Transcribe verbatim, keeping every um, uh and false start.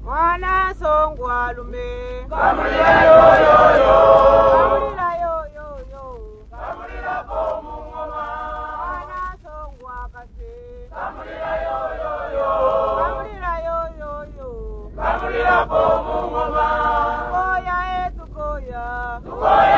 Mwana songwa lume. Kamulira yo yo yo. Kamulira yo yo yo. Kamulira po mungoma. Mwana songwa kase. Kamulira yo yo yo. Kamulira yo yo yo. Kamulira po mungoma. Tukoya e tukoya. Tukoya